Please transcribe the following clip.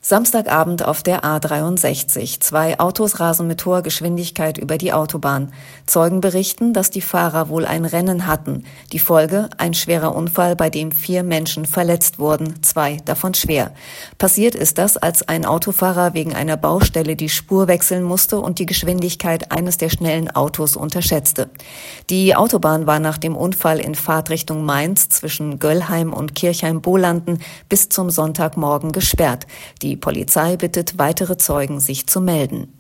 Samstagabend auf der A63. 2 Autos rasen mit hoher Geschwindigkeit über die Autobahn. Zeugen berichten, dass die Fahrer wohl ein Rennen hatten. Die Folge: ein schwerer Unfall, bei dem 4 Menschen verletzt wurden, 2 davon schwer. Passiert ist das, als ein Autofahrer wegen einer Baustelle die Spur wechseln musste und die Geschwindigkeit eines der schnellen Autos unterschätzte. Die Autobahn war nach dem Unfall in Fahrtrichtung Mainz zwischen Göllheim und Kirchheim-Bolanden bis zum Sonntagmorgen gesperrt. Die Polizei bittet weitere Zeugen, sich zu melden.